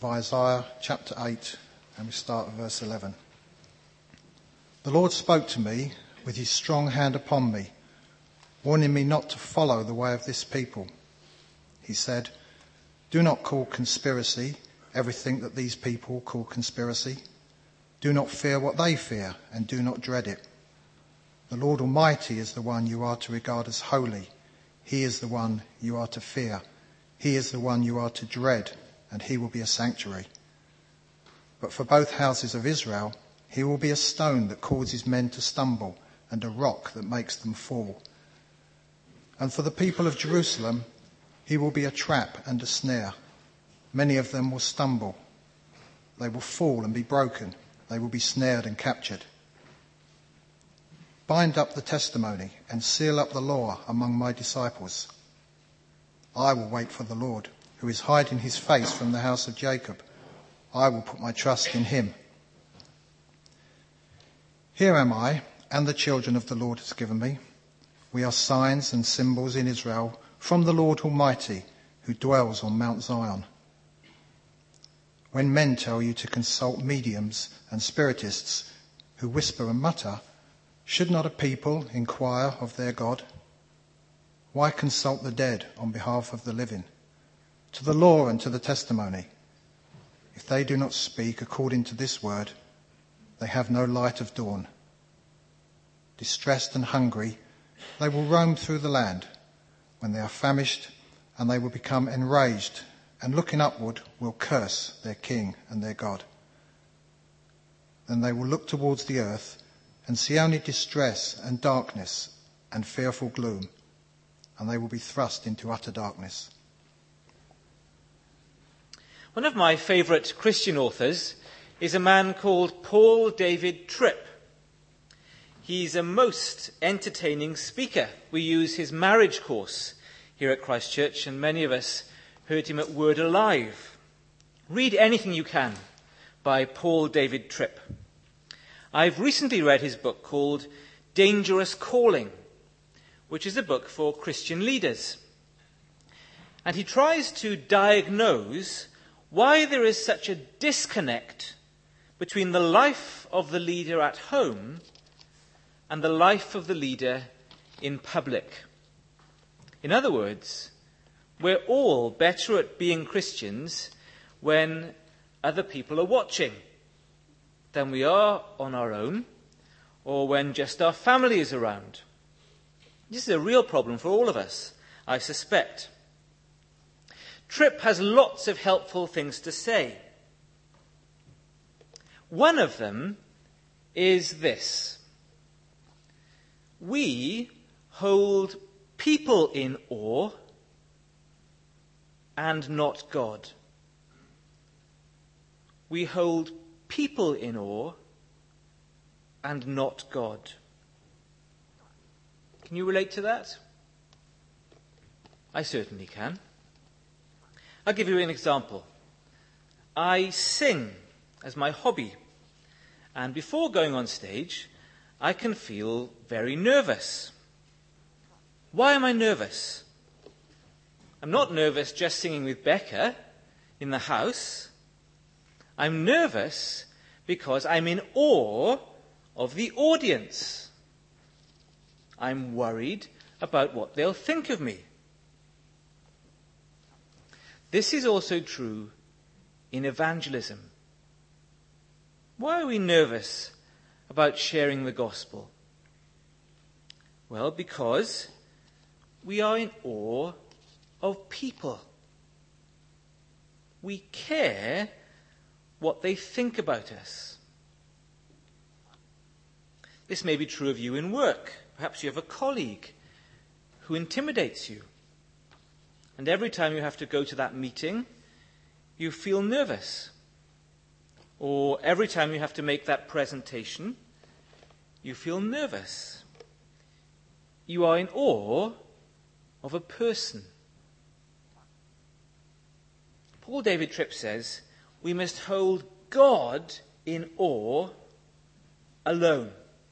of Isaiah chapter 8, and we start at verse 11. The Lord spoke to me with his strong hand upon me, warning me not to follow the way of this people. He said, "Do not call conspiracy everything that these people call conspiracy. Do not fear what they fear, and do not dread it. The Lord Almighty is the one you are to regard as holy. He is the one you are to fear. He is the one you are to dread, and he will be a sanctuary. But for both houses of Israel, he will be a stone that causes men to stumble, and a rock that makes them fall. And for the people of Jerusalem, he will be a trap and a snare. Many of them will stumble. They will fall and be broken. They will be snared and captured. Bind up the testimony and seal up the law among my disciples. I will wait for the Lord, who is hiding his face from the house of Jacob. I will put my trust in him. Here am I, and the children of the Lord has given me. We are signs and symbols in Israel from the Lord Almighty, who dwells on Mount Zion. When men tell you to consult mediums and spiritists who whisper and mutter, should not a people inquire of their God? Why consult the dead on behalf of the living? To the law and to the testimony. If they do not speak according to this word, they have no light of dawn. Distressed and hungry, they will roam through the land. When they are famished, and they will become enraged, and looking upward will curse their king and their God. Then they will look towards the earth and see only distress and darkness and fearful gloom, and they will be thrust into utter darkness." One of my favourite Christian authors is a man called Paul David Tripp. He's a most entertaining speaker. We use his marriage course here at Christ Church, and many of us heard him at Word Alive. Read anything you can by Paul David Tripp. I've recently read his book called Dangerous Calling, which is a book for Christian leaders. And he tries to diagnose why there is such a disconnect between the life of the leader at home and the life of the leader in public. In other words, we're all better at being Christians when other people are watching than we are on our own, or when just our family is around. This is a real problem for all of us, I suspect. Tripp has lots of helpful things to say. One of them is this: we hold people in awe and not God. We hold people in awe and not God. Can you relate to that? I certainly can. I'll give you an example. I sing as my hobby, and before going on stage, I can feel very nervous. Why am I nervous? I'm not nervous just singing with Becca in the house. I'm nervous because I'm in awe of the audience. I'm worried about what they'll think of me. This is also true in evangelism. Why are we nervous about sharing the gospel? Well, because we are in awe of people. We care what they think about us. This may be true of you in work. Perhaps you have a colleague who intimidates you. And every time you have to go to that meeting, you feel nervous. Or every time you have to make that presentation, you feel nervous. You are in awe of a person. Paul David Tripp says, we must hold God in awe alone.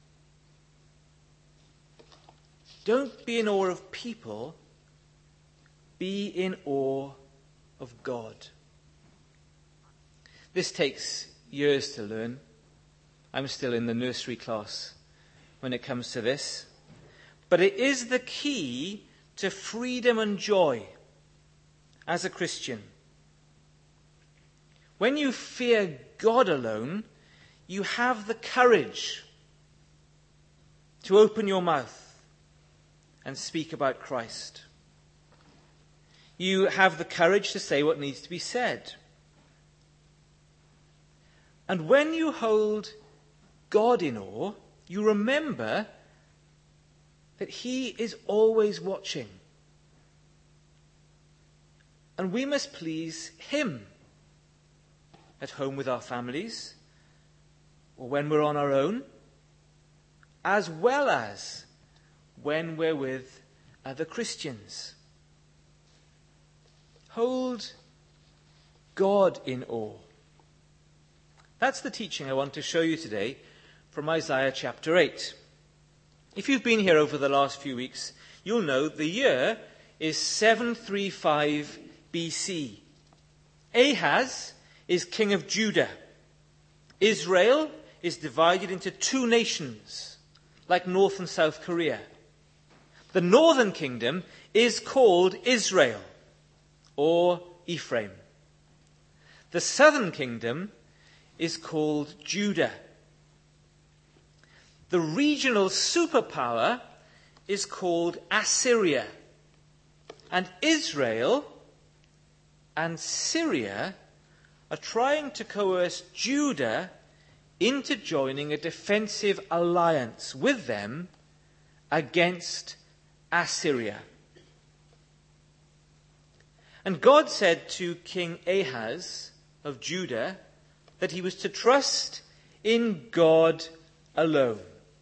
Don't be in awe of people, be in awe of God. This takes years to learn. I'm still in the nursery class when it comes to this. But it is the key to freedom and joy as a Christian. When you fear God alone, you have the courage to open your mouth and speak about Christ. You have the courage to say what needs to be said. And when you hold God in awe, you remember that He is always watching. And we must please Him at home with our families, or when we're on our own, as well as when we're with other Christians. Hold God in awe. That's the teaching I want to show you today from Isaiah chapter 8. If you've been here over the last few weeks, you'll know the year is 735 BC. Ahaz is king of Judah. Israel is divided into two nations, like North and South Korea. The northern kingdom is called Israel, or Ephraim. The southern kingdom is called Judah. The regional superpower is called Assyria. And Israel and Syria are trying to coerce Judah into joining a defensive alliance with them against Assyria. And God said to King Ahaz of Judah that he was to trust in God alone.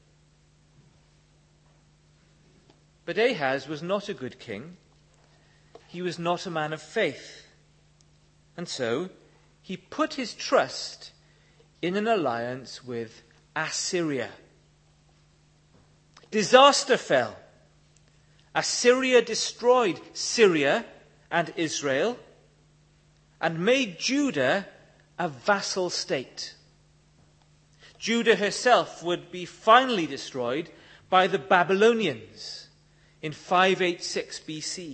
But Ahaz was not a good king. He was not a man of faith. And so he put his trust in an alliance with Assyria. Disaster fell. Assyria destroyed Syria and Israel and made Judah a vassal state. Judah herself would be finally destroyed by the Babylonians in 586 BC.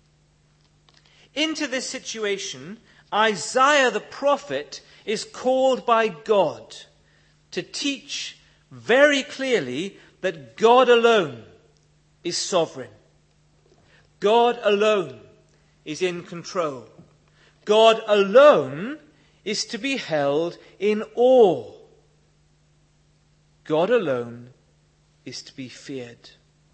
Into this situation, Isaiah the prophet is called by God to teach very clearly that God alone is sovereign. God alone is in control. God alone is to be held in awe. God alone is to be feared.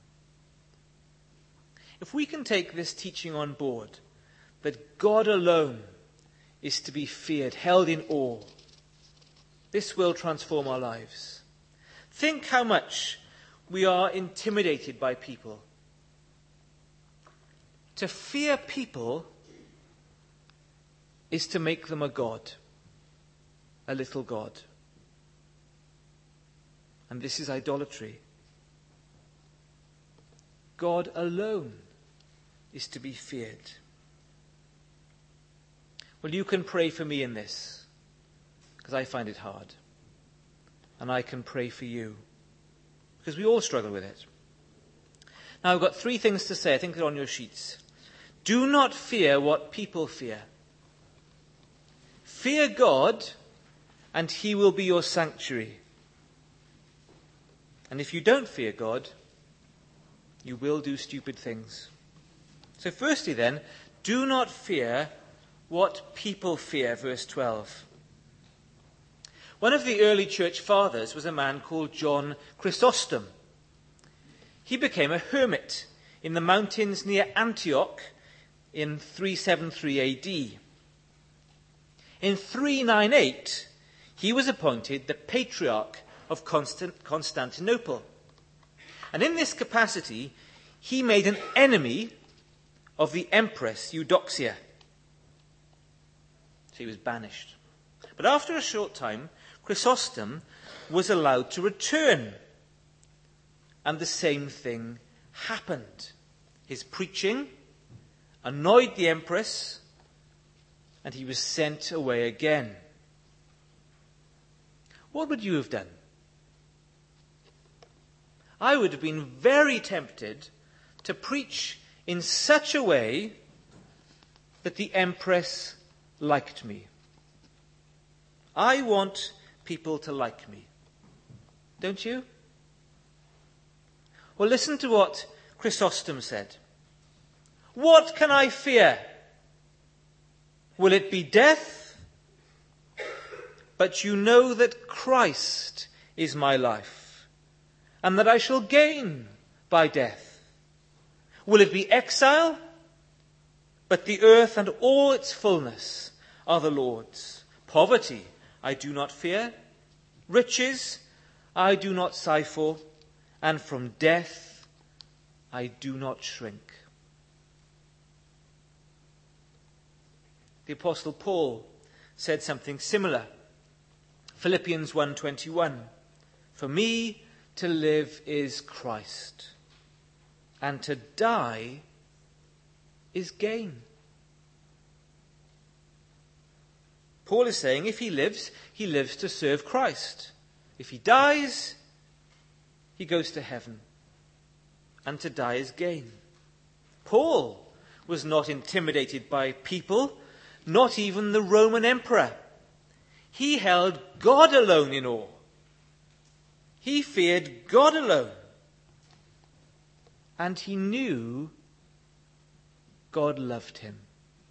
If we can take this teaching on board, that God alone is to be feared, held in awe, this will transform our lives. Think how much we are intimidated by people. To fear people is to make them a god, a little god. And this is idolatry. God alone is to be feared. Well, you can pray for me in this, because I find it hard. And I can pray for you, because we all struggle with it. Now, I've got 3 things to say. I think they're on your sheets. Do not fear what people fear. Fear God, and He will be your sanctuary. And if you don't fear God, you will do stupid things. So firstly then, do not fear what people fear, verse 12. One of the early church fathers was a man called John Chrysostom. He became a hermit in the mountains near Antioch in 373 AD. In 398, he was appointed the Patriarch of Constantinople. And in this capacity, he made an enemy of the Empress Eudoxia. So he was banished. But after a short time, Chrysostom was allowed to return. And the same thing happened. His preaching annoyed the Empress, and he was sent away again. what would you have done? I would have been very tempted to preach in such a way that the empress liked me. I want people to like me. Don't you? Well, listen to what Chrysostom said. What can I fear? Will it be death? But you know that Christ is my life, and that I shall gain by death. Will it be exile? But the earth and all its fullness are the Lord's. Poverty I do not fear. Riches I do not sigh for. And from death I do not shrink. The Apostle Paul said something similar. Philippians 1:21. For me to live is Christ, and to die is gain. Paul is saying if he lives to serve Christ. If he dies, he goes to heaven. And to die is gain. Paul was not intimidated by people, not even the Roman emperor. He held God alone in awe. He feared God alone. And he knew God loved him.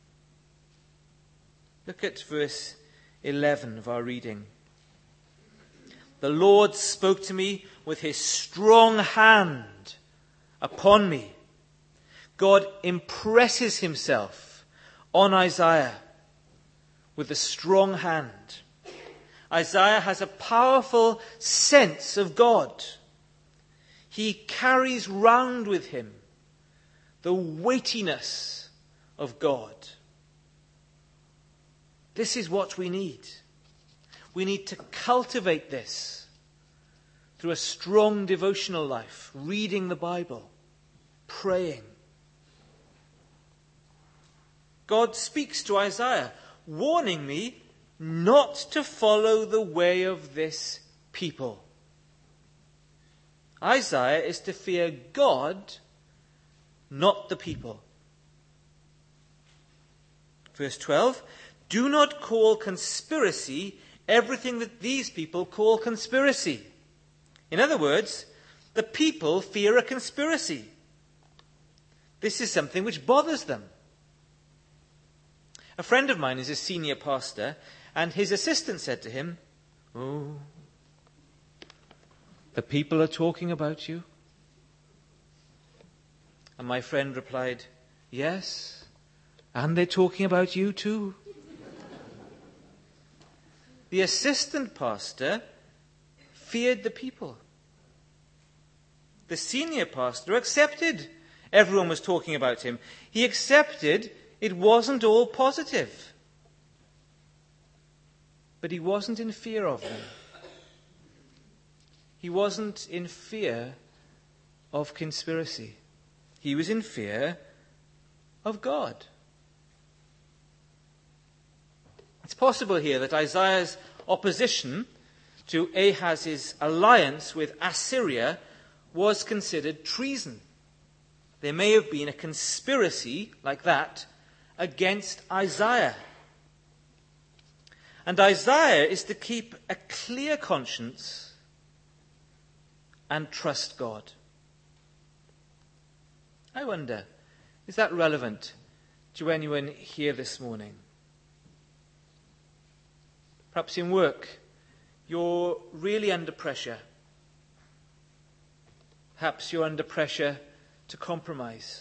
Look at verse 11 of our reading. The Lord spoke to me with his strong hand upon me. God impresses himself on Isaiah with a strong hand. Isaiah has a powerful sense of God. He carries round with him the weightiness of God. This is what we need. We need to cultivate this through a strong devotional life, reading the Bible, praying. God speaks to Isaiah, warning me not to follow the way of this people. Isaiah is to fear God, not the people. Verse 12, do not call conspiracy everything that these people call conspiracy. In other words, the people fear a conspiracy. This is something which bothers them. A friend of mine is a senior pastor, and his assistant said to him, "Oh, the people are talking about you." And my friend replied, "Yes, and they're talking about you too." The assistant pastor feared the people. The senior pastor accepted everyone was talking about him. He accepted it wasn't all positive. But he wasn't in fear of them. He wasn't in fear of conspiracy. He was in fear of God. It's possible here that Isaiah's opposition to Ahaz's alliance with Assyria was considered treason. There may have been a conspiracy like that against Isaiah. And Isaiah is to keep a clear conscience and trust God. I wonder, is that relevant to anyone here this morning? Perhaps in work, you're really under pressure. Perhaps you're under pressure to compromise.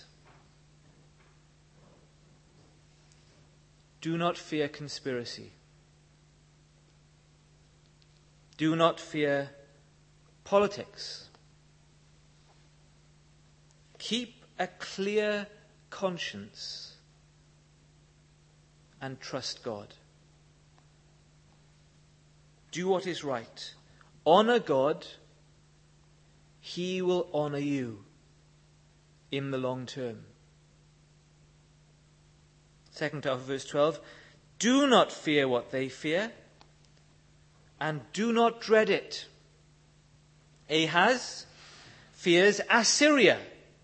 Do not fear conspiracy. Do not fear politics. Keep a clear conscience and trust God. Do what is right. Honor God. He will honor you in the long term. Second half of verse 12. Do not fear what they fear, and do not dread it. Ahaz fears Assyria.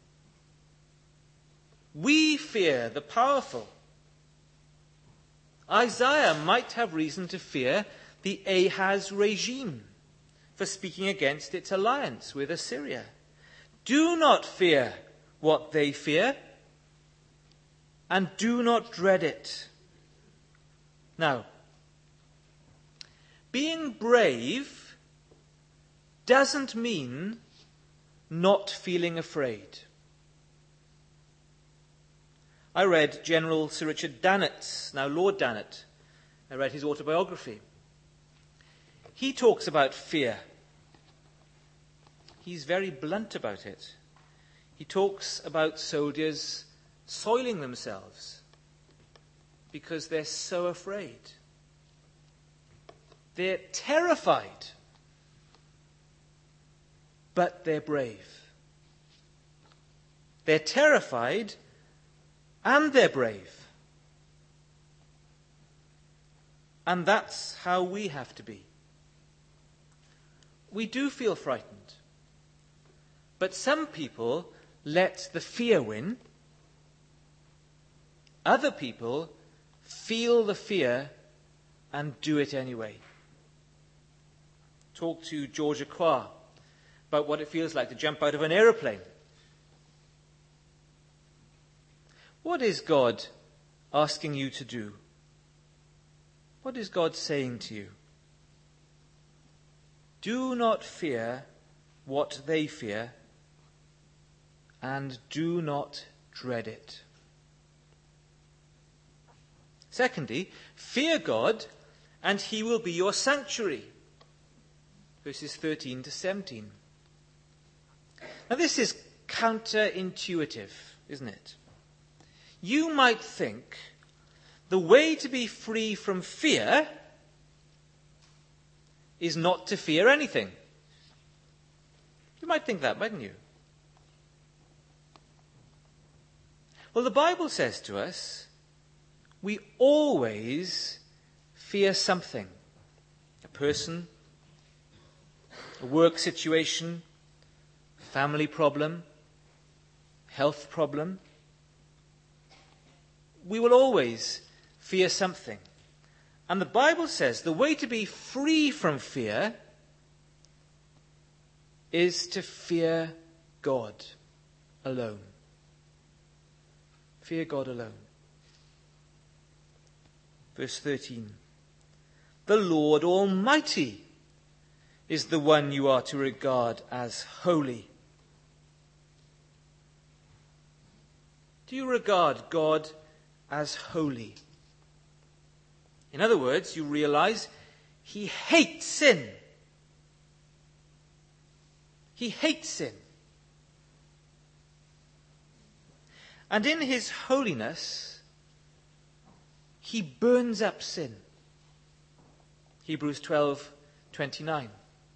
We fear the powerful. Isaiah might have reason to fear the Ahaz regime for speaking against its alliance with Assyria. Do not fear what they fear, and do not dread it. Now, being brave doesn't mean not feeling afraid. I read General Sir Richard Dannett's, now Lord Dannatt. I read his autobiography. He talks about fear. He's very blunt about it. He talks about soldiers soiling themselves because they're so afraid. They're terrified, but they're brave. They're terrified and they're brave. And that's how we have to be. We do feel frightened, but some people let the fear win. Other people feel the fear and do it anyway. Talk to George Acquah about what it feels like to jump out of an aeroplane. What is God asking you to do? What is God saying to you? Do not fear what they fear, and do not dread it. Secondly, fear God, and he will be your sanctuary. Verses 13 to 17. Now this is counterintuitive, isn't it? You might think the way to be free from fear is not to fear anything. You might think that, mightn't you? Well, the Bible says to us, we always fear something. A person, a work situation, a family problem, health problem. We will always fear something. And the Bible says the way to be free from fear is to fear God alone. Fear God alone. Verse 13. The Lord Almighty is the one you are to regard as holy. Do you regard God as holy? In other words, you realize he hates sin. He hates sin. And in his holiness, he burns up sin. Hebrews 12:29.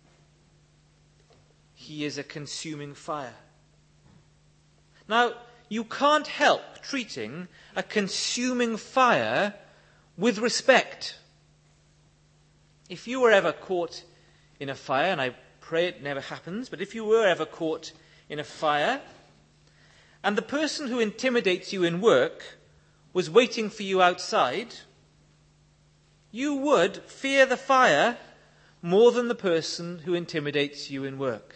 He is a consuming fire. Now, you can't help treating a consuming fire with respect. If you were ever caught in a fire, and I pray it never happens, but if you were ever caught in a fire, and the person who intimidates you in work was waiting for you outside, you would fear the fire more than the person who intimidates you in work.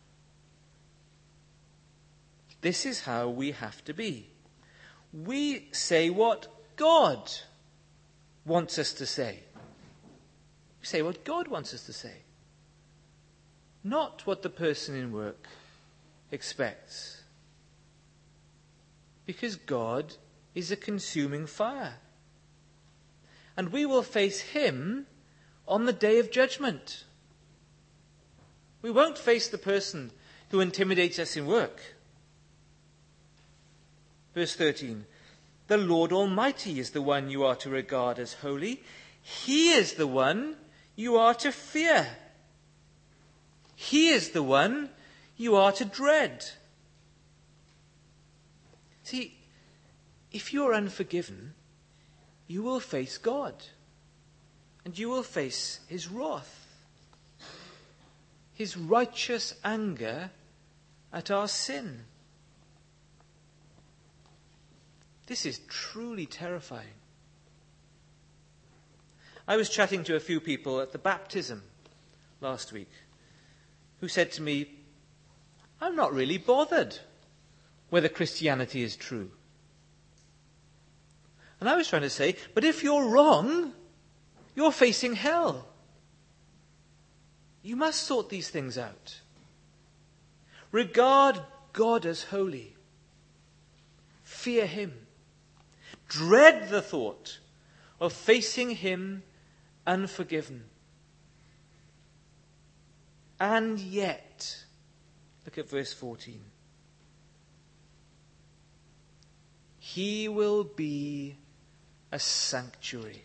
This is how we have to be. We say what God wants us to say. We say what God wants us to say. Not what the person in work expects. Because God is a consuming fire. And we will face him on the day of judgment. We won't face the person who intimidates us in work. Verse 13. The Lord Almighty is the one you are to regard as holy. He is the one you are to fear. He is the one you are to dread. See, if you're unforgiven, you will face God. And you will face his wrath. his righteous anger at our sin. This is truly terrifying. I was chatting to a few people at the baptism last week who said to me, I'm not really bothered whether Christianity is true. And I was trying to say, but if you're wrong, you're facing hell. You must sort these things out. Regard God as holy. Fear him. Dread the thought of facing him unforgiven. And yet, look at verse 14. He will be a sanctuary.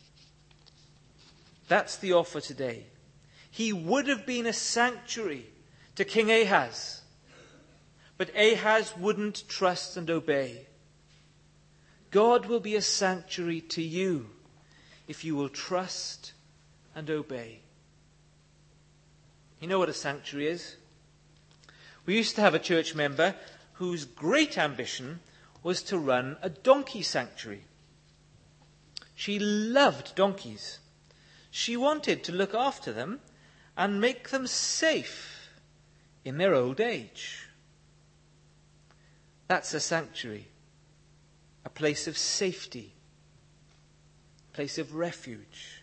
That's the offer today. He would have been a sanctuary to King Ahaz, but Ahaz wouldn't trust and obey. God will be a sanctuary to you if you will trust and obey. You know what a sanctuary is? We used to have a church member whose great ambition was to run a donkey sanctuary. She loved donkeys. She wanted to look after them and make them safe in their old age. That's a sanctuary, a place of safety, a place of refuge.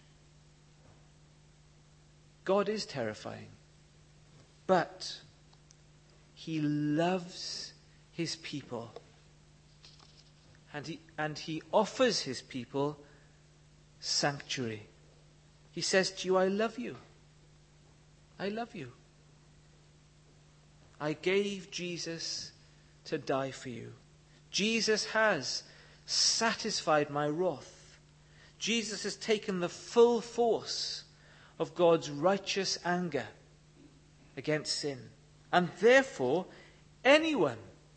God is terrifying, but he loves his people, and he offers his people sanctuary. He says to you, I love you. I love you. I gave Jesus to die for you. Jesus has satisfied my wrath. Jesus has taken the full force of God's righteous anger against sin. And therefore, anyone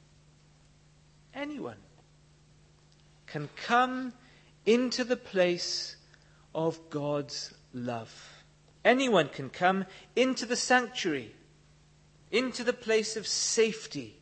can come into the place of God's love. Anyone can come into the sanctuary, into the place of safety.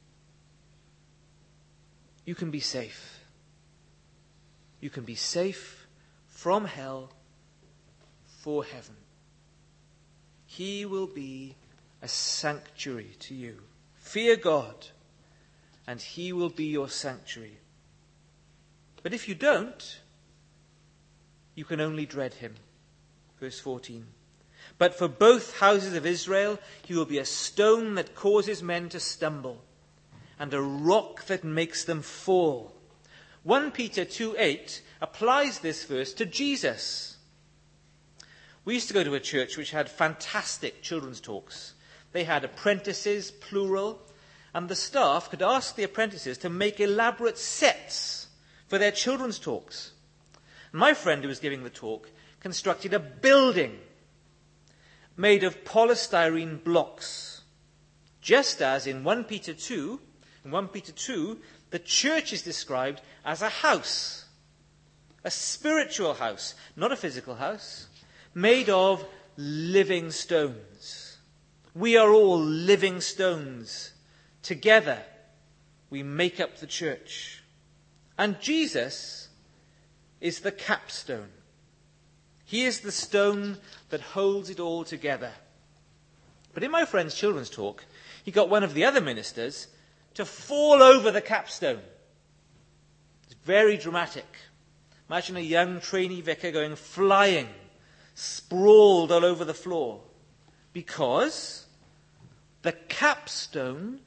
You can be safe. You can be safe from hell for heaven. He will be a sanctuary to you. Fear God, and he will be your sanctuary. But if you don't, you can only dread him. Verse 14. But for both houses of Israel, he will be a stone that causes men to stumble, and a rock that makes them fall. 1 Peter 2:8 applies this verse to Jesus. We used to go to a church which had fantastic children's talks. They had apprentices, plural, and the staff could ask the apprentices to make elaborate sets for their children's talks. And my friend who was giving the talk constructed a building made of polystyrene blocks, just as in 1 Peter 2, the church is described as a house, a spiritual house, not a physical house, made of living stones. We are all living stones. Together, we make up the church. And Jesus is the capstone. He is the stone that holds it all together. But in my friend's children's talk, he got one of the other ministers to fall over the capstone. It's very dramatic. Imagine a young trainee vicar going flying, sprawled all over the floor, because the capstone,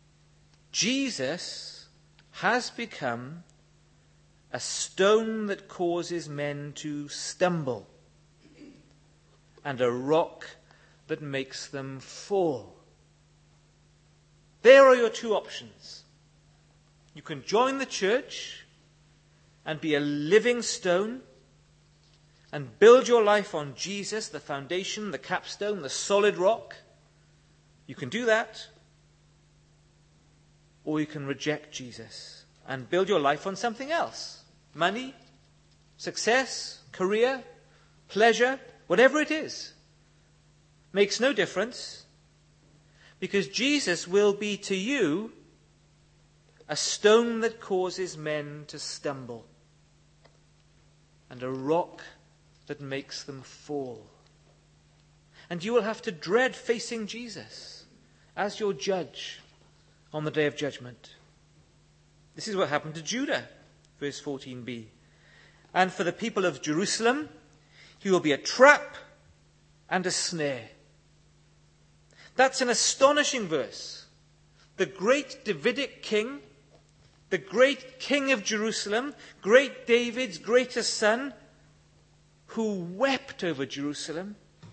Jesus, has become a stone that causes men to stumble, and a rock that makes them fall. There are your two options. You can join the church and be a living stone and build your life on Jesus, the foundation, the capstone, the solid rock. You can do that. Or you can reject Jesus and build your life on something else. Money, success, career, pleasure, whatever it is. Makes no difference, because Jesus will be to you a stone that causes men to stumble, and a rock that makes them fall. And you will have to dread facing Jesus as your judge on the day of judgment. This is what happened to Judah, verse 14b. And for the people of Jerusalem, he will be a trap and a snare. That's an astonishing verse. The great Davidic king, the great king of Jerusalem, great David's greatest son, who wept over Jerusalem,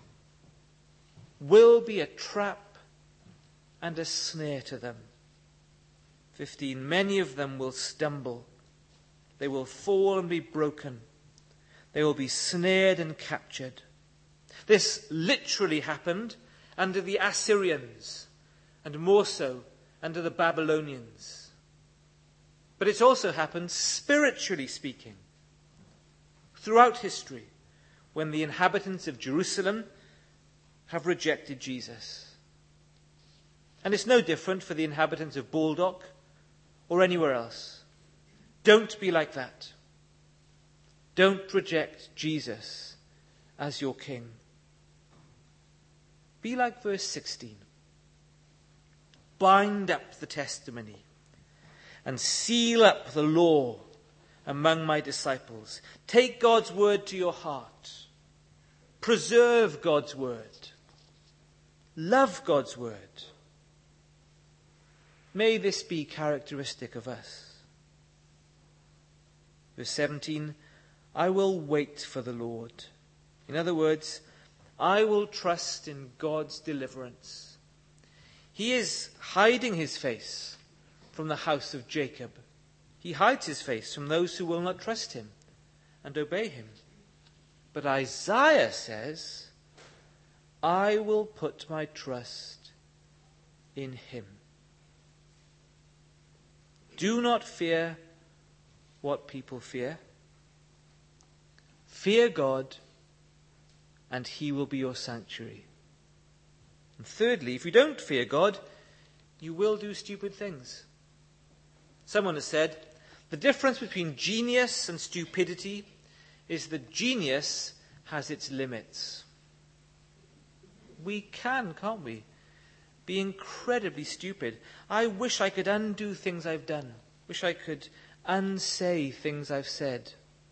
will be a trap and a snare to them. 15, many of them will stumble. They will fall and be broken. They will be snared and captured. This literally happened under the Assyrians, and more so under the Babylonians. But it's also happened, spiritually speaking, throughout history, when the inhabitants of Jerusalem have rejected Jesus. And it's no different for the inhabitants of Baldock or anywhere else. Don't be like that. Don't reject Jesus as your king. Be like verse 16. Bind up the testimony and seal up the law among my disciples. Take God's word to your heart. Preserve God's word. Love God's word. May this be characteristic of us. Verse 17, I will wait for the Lord. In other words, I will trust in God's deliverance. He is hiding his face from the house of Jacob. He hides his face from those who will not trust him and obey him. But Isaiah says, I will put my trust in him. Do not fear what people fear. Fear God, and he will be your sanctuary. And thirdly, if you don't fear God, you will do stupid things. Someone has said, the difference between genius and stupidity is that genius has its limits. We can't we? Be incredibly stupid. I wish I could undo things I've done. Wish I could unsay things I've said.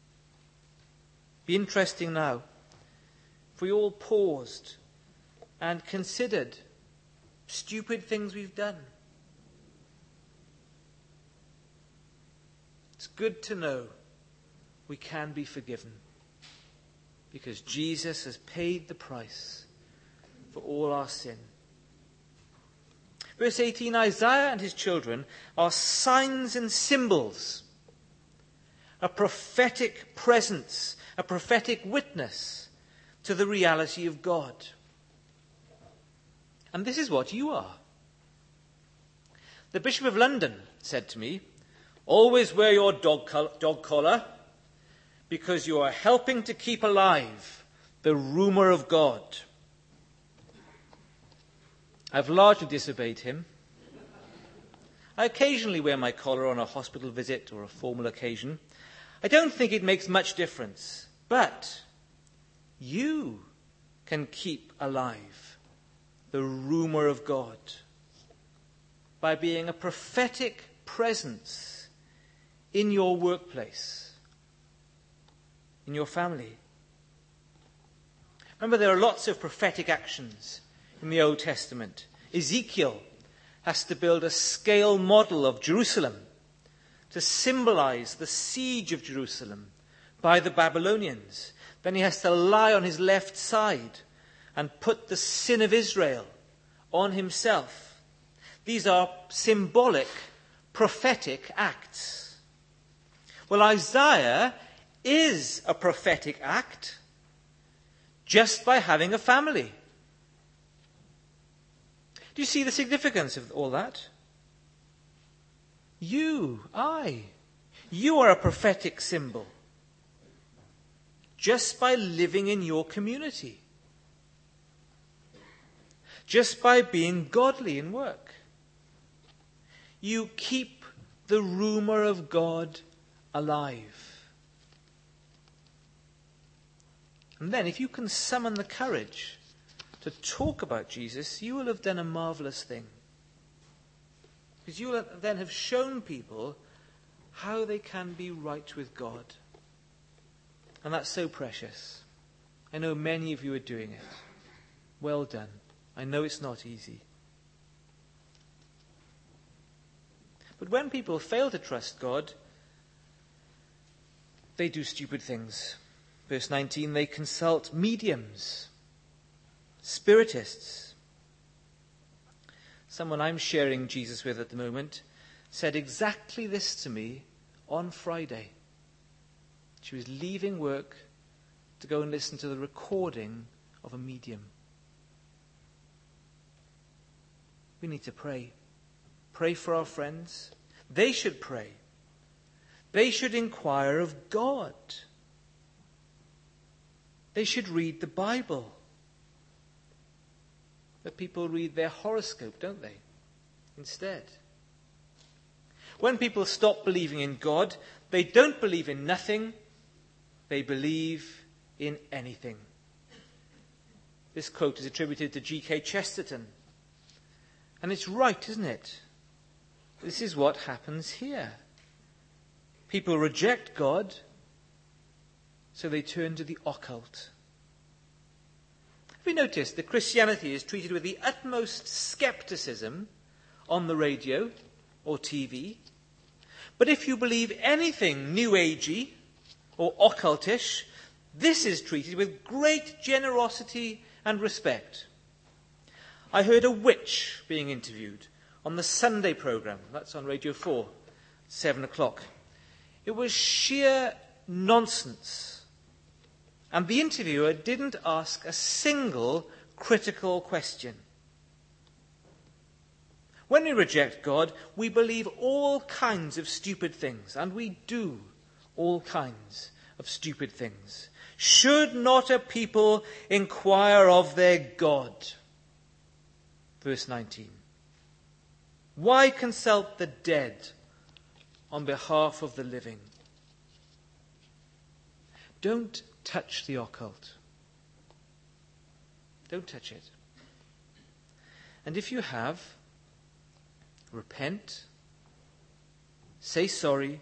Be interesting now if we all paused and considered stupid things we've done. It's good to know we can be forgiven because Jesus has paid the price for all our sin. Verse 18, Isaiah and his children are signs and symbols, a prophetic presence, a prophetic witness to the reality of God. And this is what you are. The Bishop of London said to me, always wear your dog collar because you are helping to keep alive the rumour of God. I've largely disobeyed him. I occasionally wear my collar on a hospital visit or a formal occasion. I don't think it makes much difference, but you can keep alive the rumour of God by being a prophetic presence in your workplace, in your family. Remember, there are lots of prophetic actions in the Old Testament. Ezekiel has to build a scale model of Jerusalem to symbolize the siege of Jerusalem by the Babylonians. Then he has to lie on his left side and put the sin of Israel on himself. These are symbolic, prophetic acts. Well, Isaiah is a prophetic act just by having a family. Do you see the significance of all that? You are a prophetic symbol just by living in your community. just by being godly in work. You keep the rumor of God alive. And then if you can summon the courage to talk about Jesus, you will have done a marvelous thing. Because you will then have shown people how they can be right with God. And that's so precious. I know many of you are doing it. Well done. I know it's not easy. But when people fail to trust God, they do stupid things. Verse 19, they consult mediums, spiritists. Someone I'm sharing Jesus with at the moment said exactly this to me on Friday. She was leaving work to go and listen to the recording of a medium. We need to pray. Pray for our friends. They should pray. They should inquire of God. They should read the Bible. But people read their horoscope, don't they? Instead. When people stop believing in God, they don't believe in nothing. They believe in anything. This quote is attributed to G.K. Chesterton. And it's right, isn't it? This is what happens here. People reject God, so they turn to the occult. Have you noticed that Christianity is treated with the utmost skepticism on the radio or TV? But if you believe anything New Agey or occultish, this is treated with great generosity and respect. I heard a witch being interviewed on the Sunday programme. That's on Radio 4, 7 o'clock. It was sheer nonsense. And the interviewer didn't ask a single critical question. When we reject God, we believe all kinds of stupid things, and we do all kinds of stupid things. Should not a people inquire of their God? Verse 19. Why consult the dead on behalf of the living? Don't touch the occult. Don't touch it. And if you have, repent, say sorry,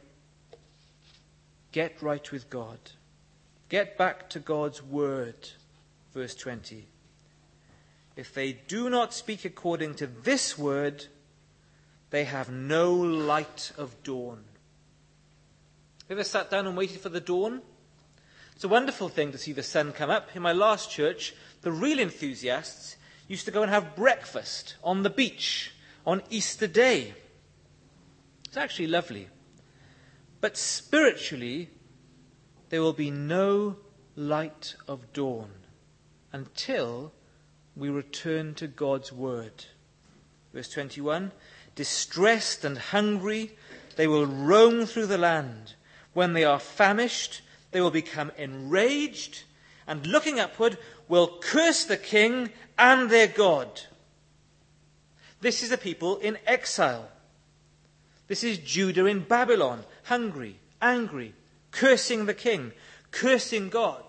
get right with God. Get back to God's word. Verse 20. If they do not speak according to this word, they have no light of dawn. Ever sat down and waited for the dawn? It's a wonderful thing to see the sun come up. In my last church, the real enthusiasts used to go and have breakfast on the beach on Easter Day. It's actually lovely. But spiritually, there will be no light of dawn until we return to God's word. Verse 21, distressed and hungry, they will roam through the land. When they are famished, they will become enraged, and looking upward, will curse the king and their God. This is a people in exile. This is Judah in Babylon, hungry, angry, cursing the king, cursing God.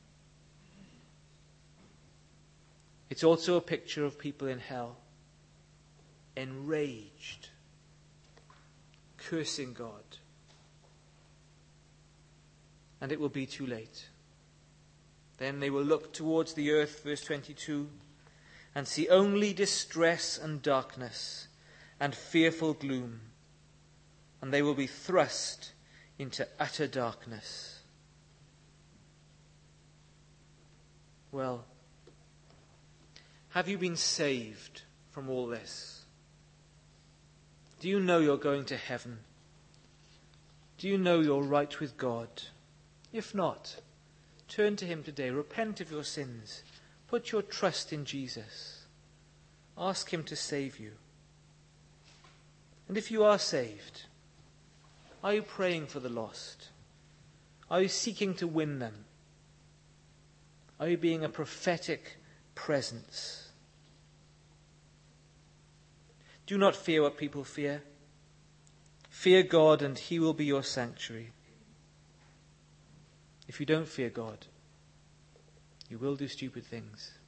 It's also a picture of people in hell, enraged, cursing God. And it will be too late. Then they will look towards the earth, verse 22, and see only distress and darkness and fearful gloom, and they will be thrust into utter darkness. Well, have you been saved from all this? Do you know you're going to heaven? Do you know you're right with God? If not, turn to him today. Repent of your sins. Put your trust in Jesus. Ask him to save you. And if you are saved, are you praying for the lost? Are you seeking to win them? Are you being a prophetic presence? Do not fear what people fear. Fear God, and he will be your sanctuary. If you don't fear God, you will do stupid things.